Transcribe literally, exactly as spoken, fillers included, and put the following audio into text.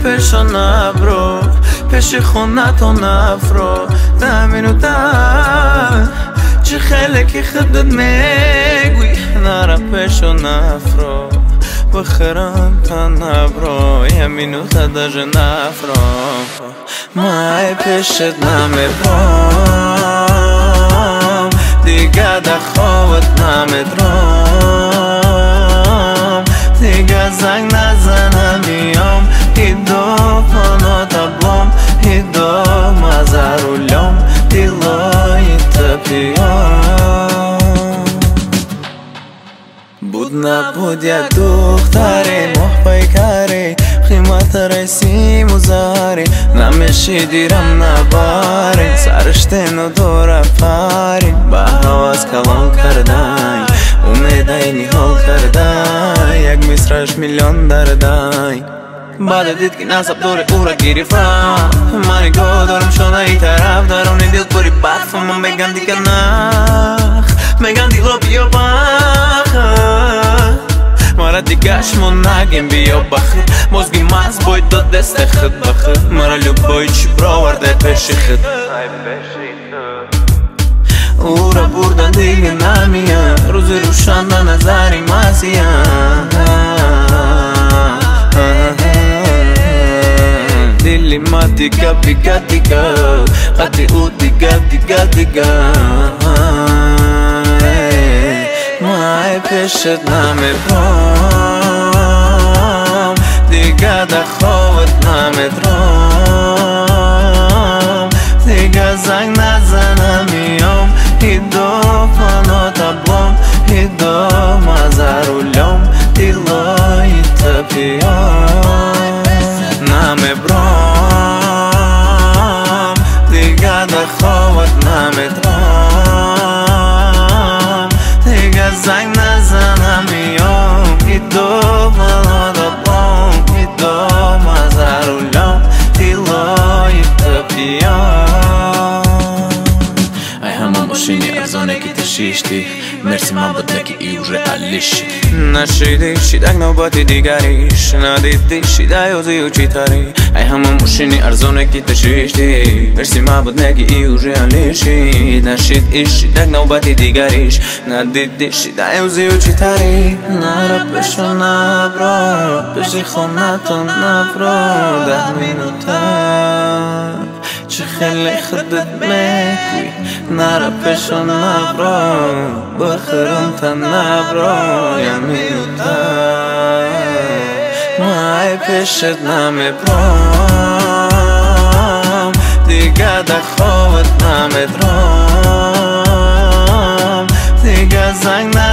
פשע נברו פשחונתו נפרו תאמינותה שחלק יחדד מגוי נערה פשע נפרו בחרמת נברו ימינותה דז'ה נפרו מאי פשט נמדרום דיגה דחוות נמדרום דיגה זנג נזנה מיום הידו פונות הבלום הידו מזר ולום דילו יתפיום Будна будя духтаре мохпай каре خیمت رسیم و زاره نمیشه دیرم نباره سرشتن و دور پاره با حواس کلام کردن امیدای نیحال کردن یک مصرش میلیون دردن بعد دید که نصب دور او را گرفتم منی گو دارم شده ای طرف دارم ندیل پوری برف من بگن دیگه نخ بگن دیلو بیا بخ مرا دیگهشمون نگیم بیا بخیر مزگی مز باید داد دست خود بخیر مرا لبایی چی براورده پیش خود او را بردن دیگه نمیان روز روشن به نظری مزیان دلی ما دیگه بیگه دیگه قدی او دیگه دیگه دیگه مای پیشت نمیبرم دیگه دخوت نمیدرم دیگه زنگ نزنم میام هیدو پانو تبلم هیدو مزارولم دیلای تپیم نمیبرم دیگه دخوت نمیدرم دیگه زنگ نزنم میام هیدو پانو تبلم هیدو مزارولم دیلای تپیم машине арзонеки ташишти мерси ман буд неки и уже алиши нашидиши так нобати дигариш надидиши да ёзию читари ай ҳамон машини арзонеки ташишти мерси ман буд неки и уже алиши нашидиши так нобати дигариш надидиши да ёзию читари нара пешо набро пеши хонато набро да минута چه خیلی خودت میگوی نره پیشو نبرو بخرم تا نبرو یمینوتا مای پیشت نمیبرم دیگه دخوت نمیدرم دیگه زنگ